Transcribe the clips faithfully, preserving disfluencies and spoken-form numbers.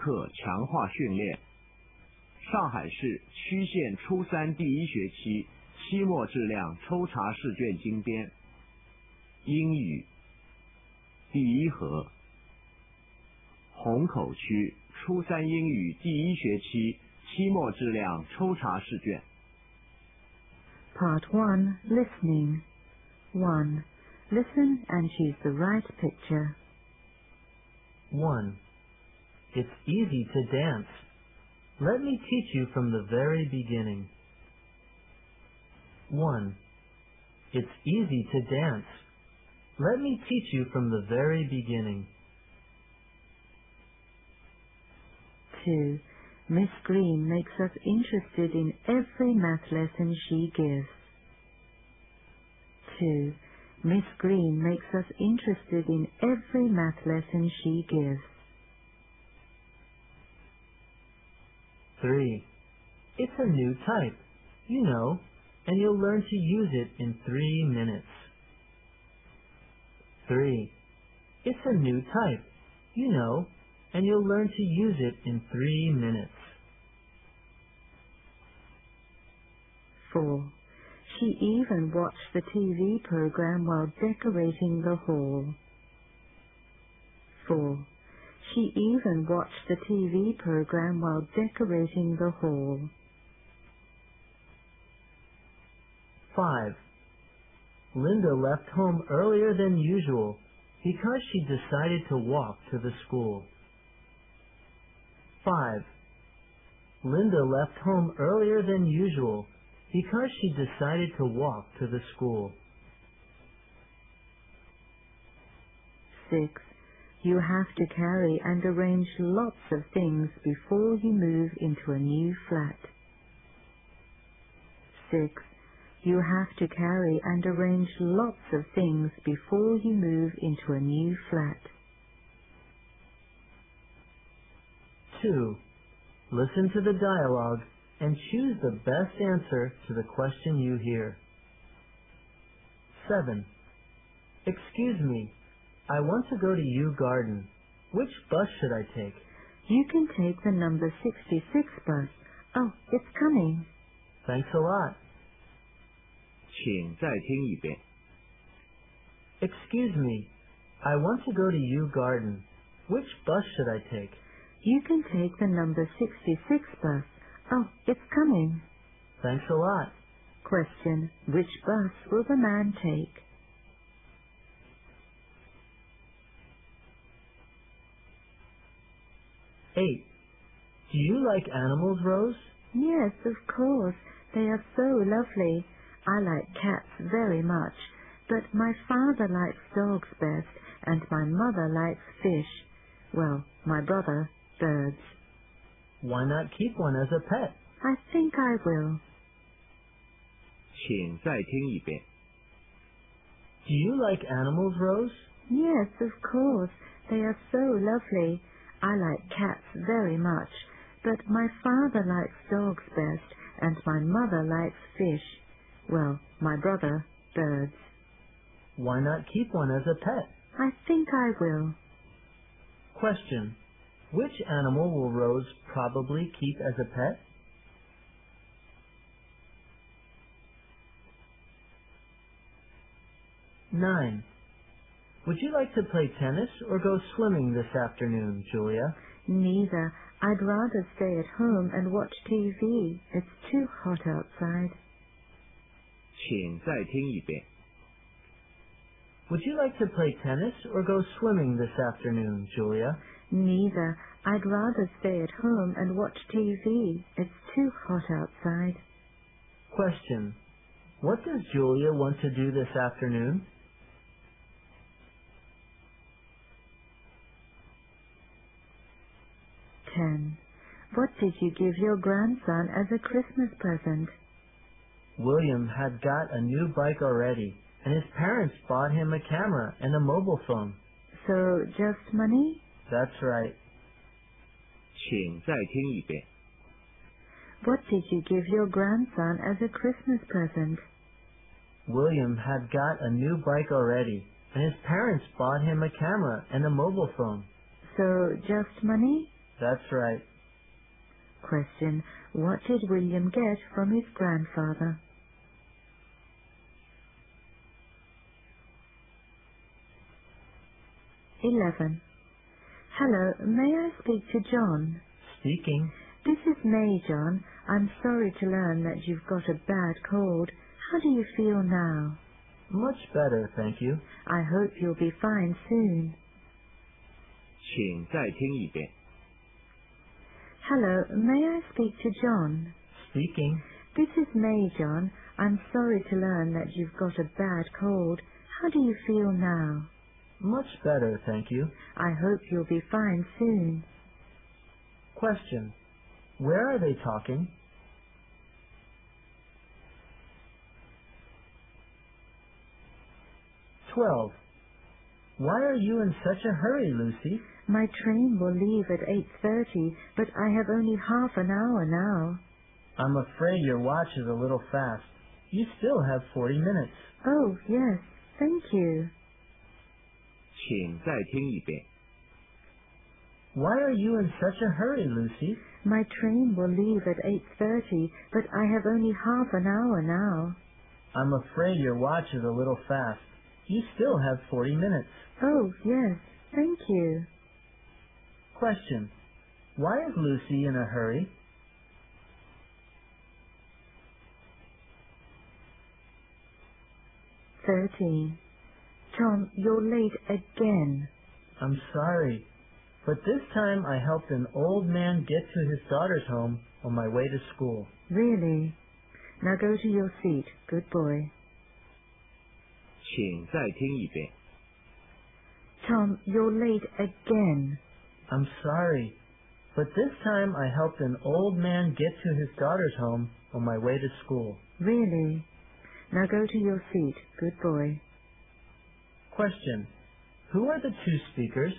课强化训练。上海市区县初三第一学期期末质量抽查试卷精编。英语第一盒。虹口区初三英语第一学期期末质量抽查试卷。 Part one, Listening. one. Listen and choose the right picture. one. It's easy to dance. Let me teach you from the very beginning. one. It's easy to dance. Let me teach you from the very beginning. two. Miss Green makes us interested in every math lesson she gives. two. Miss Green makes us interested in every math lesson she gives. three. It's a new type, you know, and you'll learn to use it in three minutes. three. It's a new type, you know, and you'll learn to use it in three minutes. four. She even watched the T V program while decorating the hall. four. She even watched the T V program while decorating the hall. five. Linda left home earlier than usual because she decided to walk to the school. five. Linda left home earlier than usual because she decided to walk to the school. six. You have to carry and arrange lots of things before you move into a new flat. six. You have to carry and arrange lots of things before you move into a new flat. two. Listen to the dialogue and choose the best answer to the question you hear. seven. Excuse me, I want to go to Yew Garden. Which bus should I take? You can take the number sixty-six bus. Oh, it's coming. Thanks a lot. 请再听一遍。 Excuse me, I want to go to Yew Garden. Which bus should I take? You can take the number sixty-six bus. Oh, it's coming. Thanks a lot. Question, which bus will the man take? eight. Do you like animals, Rose? Yes, of course. They are so lovely. I like cats very much, but my father likes dogs best, and my mother likes fish. Well, my brother, birds. Why not keep one as a pet? I think I will. 请再听一遍。 Do you like animals, Rose? Yes, of course. They are so lovely. I like cats very much, but my father likes dogs best, and my mother likes fish. Well, my brother, birds. Why not keep one as a pet? I think I will. Question. Which animal will Rose probably keep as a pet? nine. Would you like to play tennis or go swimming this afternoon, Julia? Neither. I'd rather stay at home and watch T V. It's too hot outside. 请再听一遍。 Would you like to play tennis or go swimming this afternoon, Julia? Neither. I'd rather stay at home and watch T V. It's too hot outside. Question. What does Julia want to do this afternoon? ten. What did you give your grandson as a Christmas present? William had got a new bike already, and his parents bought him a camera and a mobile phone. So, just money? That's right. 请再听一遍。 What did you give your grandson as a Christmas present? William had got a new bike already, and his parents bought him a camera and a mobile phone. So, just money? That's right. Question. What did William get from his grandfather? Eleven. Hello, may I speak to John? Speaking. This is May, John. I'm sorry to learn that you've got a bad cold. How do you feel now? Much better, thank you. I hope you'll be fine soon. 请再听一遍。 Hello, may I speak to John? Speaking. This is May, John. I'm sorry to learn that you've got a bad cold. How do you feel now? Much better, thank you. I hope you'll be fine soon. Question. Where are they talking? Twelve. Why are you in such a hurry, Lucy? My train will leave at eight thirty, but I have only half an hour now. I'm afraid your watch is a little fast. You still have forty minutes. Oh, yes, thank you. 请再听一遍。 Why are you in such a hurry, Lucy? My train will leave at eight thirty, but I have only half an hour now. I'm afraid your watch is a little fast. You still have forty minutes. Oh, yes, thank you. Question. Why is Lucy in a hurry? Thirteen. Tom, you're late again. I'm sorry, but this time I helped an old man get to his daughter's home on my way to school. Really? Now go to your seat. Good boy. 请再听一遍。 Tom, you're late again. I'm sorry, but this time I helped an old man get to his daughter's home on my way to school. Really? Now go to your seat. Good boy. Question. Who are the two speakers?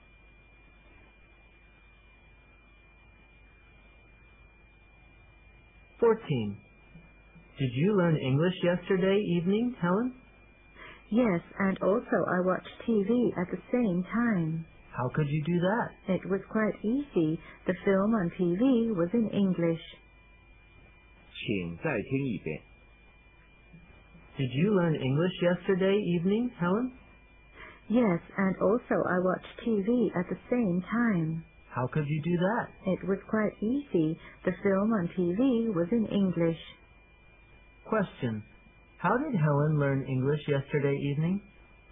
Fourteen. Did you learn English yesterday evening, Helen? Yes, and also I watched T V at the same time. How could you do that? It was quite easy. The film on T V was in English. 请再听一遍。 Did you learn English yesterday evening, Helen? Yes, and also I watched T V at the same time. How could you do that? It was quite easy. The film on T V was in English. Question. How did Helen learn English yesterday evening?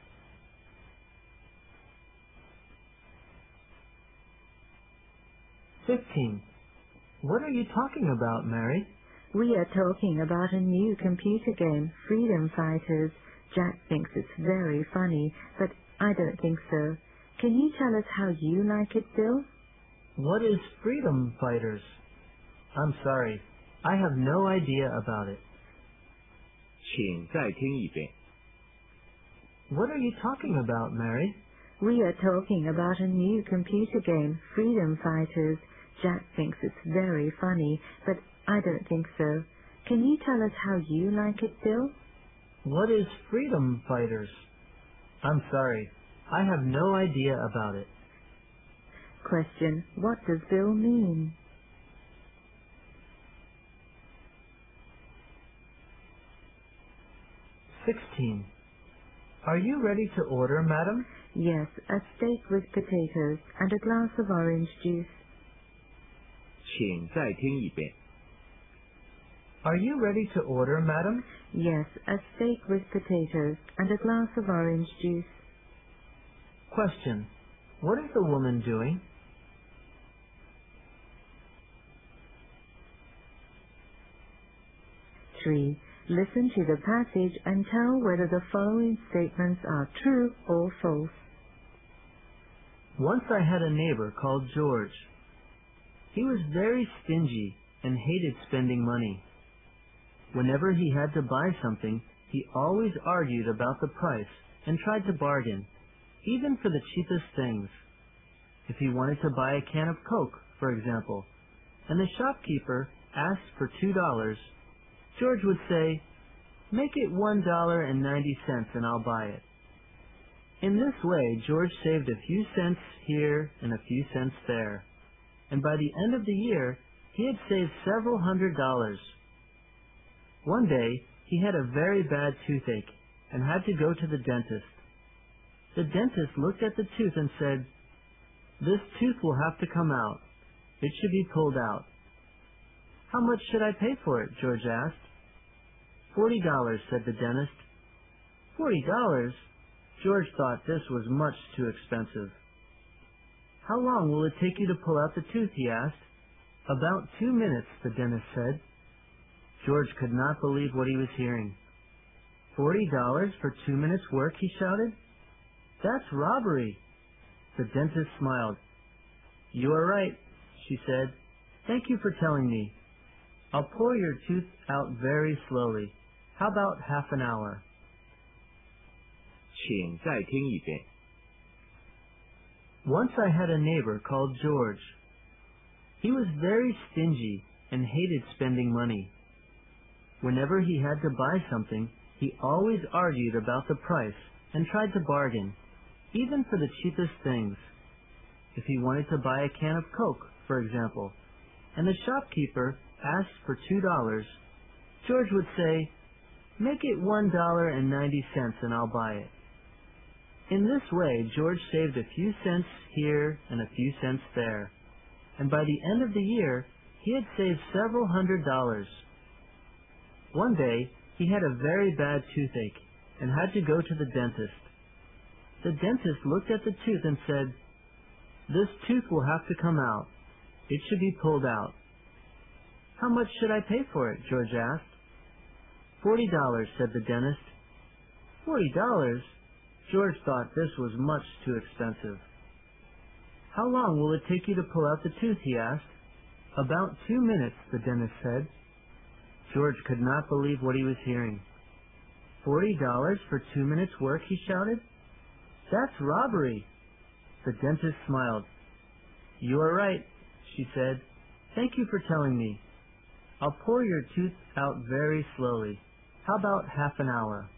Fifteen. What are you talking about, Mary? We are talking about a new computer game, Freedom Fighters. Jack thinks it's very funny, but I don't think so. Can you tell us how you like it, Bill? What is Freedom Fighters? I'm sorry. I have no idea about it. 请再听一遍。 What are you talking about, Mary? We are talking about a new computer game, Freedom Fighters. Jack thinks it's very funny, but I don't think so. Can you tell us how you like it, Bill? What is Freedom Fighters? I'm sorry. I have no idea about it. Question. What does Bill mean? Sixteen. Are you ready to order, madam? Yes, a steak with potatoes and a glass of orange juice. 请再听一遍。 Are you ready to order, madam? Yes, a steak with potatoes and a glass of orange juice. Question. What is the woman doing? Three. Listen to the passage and tell whether the following statements are true or false. Once I had a neighbor called George. He was very stingy and hated spending money. Whenever he had to buy something, he always argued about the price and tried to bargain, even for the cheapest things. If he wanted to buy a can of Coke, for example, and the shopkeeper asked for two dollars, George would say, "Make it one dollar and ninety cents and I'll buy it." In this way, George saved a few cents here and a few cents there. and by the end of the year, he had saved several hundred dollars. One day, he had a very bad toothache and had to go to the dentist. The dentist looked at the tooth and said, "This tooth will have to come out. It should be pulled out." "How much should I pay for it?" George asked. Forty dollars, said the dentist. Forty dollars? George thought this was much too expensive. "How long will it take you to pull out the tooth?" he asked. "About two minutes," the dentist said. George could not believe what he was hearing. Forty dollars for two minutes' work, he shouted. "That's robbery." The dentist smiled. "You are right," she said. "Thank you for telling me. I'll pull your tooth out very slowly. How about half an hour?" 请再听一遍。 Once I had a neighbor called George. He was very stingy and hated spending money. Whenever he had to buy something, he always argued about the price and tried to bargain, even for the cheapest things. If he wanted to buy a can of Coke, for example, and the shopkeeper asked for two dollars, George would say, "Make it one dollar and ninety cents and I'll buy it." In this way, George saved a few cents here and a few cents there, and by the end of the year, he had saved several hundred dollars. One day, he had a very bad toothache and had to go to the dentist. The dentist looked at the tooth and said, "This tooth will have to come out. It should be pulled out." "How much should I pay for it?" George asked. Forty dollars, said the dentist. Forty dollars? George thought this was much too expensive. "How long will it take you to pull out the tooth?" he asked. "About two minutes," the dentist said. George could not believe what he was hearing. Forty dollars for two minutes' work, he shouted. "That's robbery." The dentist smiled. "You are right," she said. "Thank you for telling me. I'll pull your tooth out very slowly. How about half an hour?"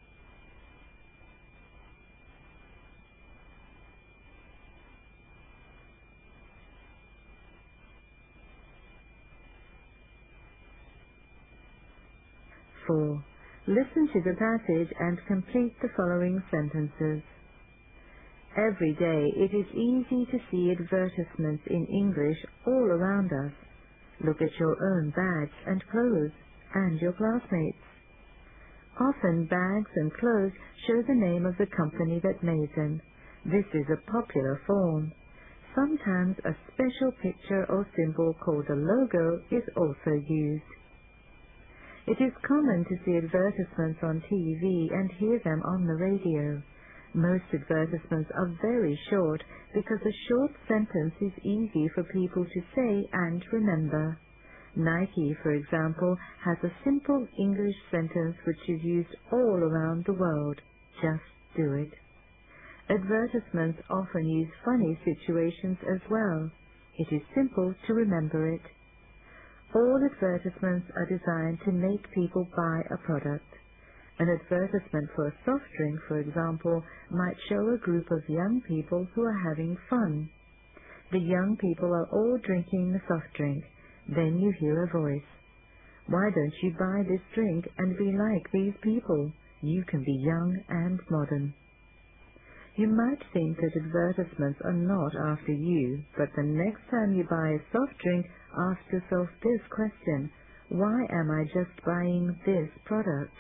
four. Listen to the passage and complete the following sentences. Every day it is easy to see advertisements in English all around us. Look at your own bags and clothes and your classmates. Often bags and clothes show the name of the company that made them. This is a popular form. Sometimes a special picture or symbol called a logo is also used. It is common to see advertisements on T V and hear them on the radio. Most advertisements are very short because a short sentence is easy for people to say and remember. Nike, for example, has a simple English sentence which is used all around the world. Just do it. Advertisements often use funny situations as well. It is simple to remember it. All advertisements are designed to make people buy a product. An advertisement for a soft drink, for example, might show a group of young people who are having fun. The young people are all drinking the soft drink. Then you hear a voice. "Why don't you buy this drink and be like these people? You can be young and modern." You might think that advertisements are not after you, but the next time you buy a soft drink, ask yourself this question: why am I just buying this product?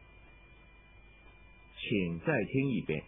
请再听一遍。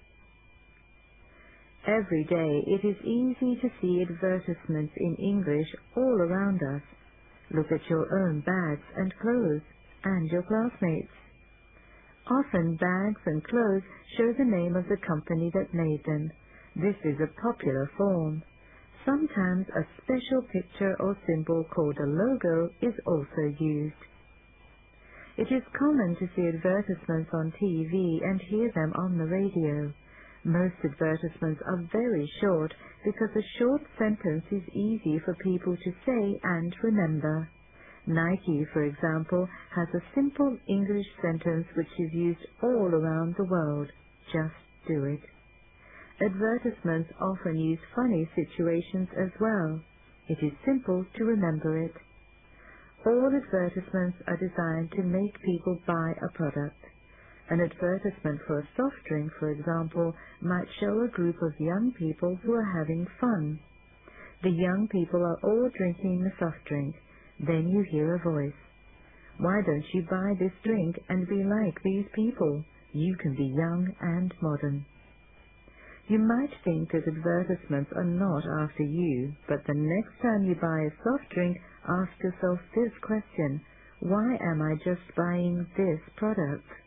Every day it is easy to see advertisements in English all around us. Look at your own bags and clothes and your classmates. Often bags and clothes show the name of the company that made them. This is a popular form. Sometimes a special picture or symbol called a logo is also used. It is common to see advertisements on T V and hear them on the radio. Most advertisements are very short because a short sentence is easy for people to say and remember. Nike, for example, has a simple English sentence which is used all around the world. Just do it. Advertisements often use funny situations as well. It is simple to remember it. All advertisements are designed to make people buy a product. An advertisement for a soft drink, for example, might show a group of young people who are having fun. The young people are all drinking the soft drink. Then you hear a voice. Why don't you buy this drink and be like these people? You can be young and modern. You might think that advertisements are not after you, but the next time you buy a soft drink, ask yourself this question: why am I just buying this product?